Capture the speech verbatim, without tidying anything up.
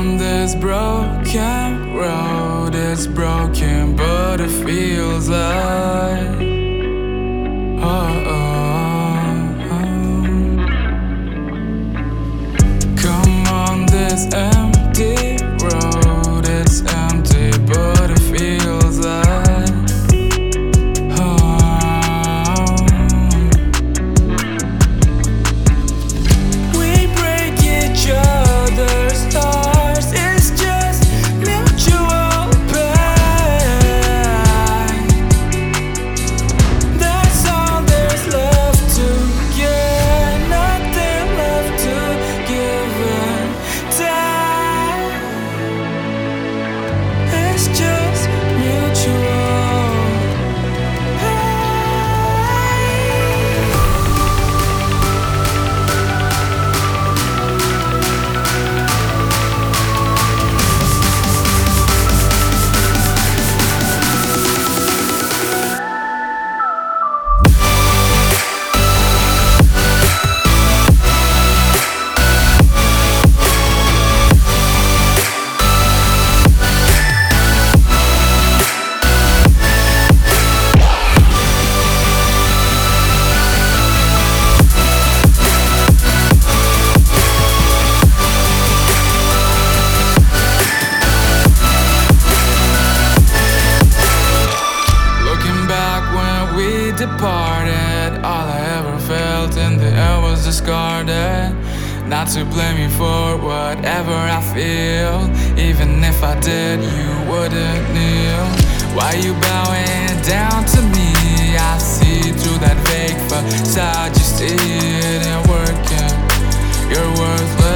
on this broken road. It's broken, but it feels like oh, oh, oh. Come on this empty road. It's empty, but it feels like oh. We break each other's hearts. It's just mutual pain. That's all there's left to get. Nothing left to give and take. It's just mutual pain. Departed, all I ever felt in the air was discarded. Not to blame you for whatever I feel. Even if I did, you wouldn't kneel. Why you bowing down to me? I see through that fake facade. You see it ain't working. You're worthless.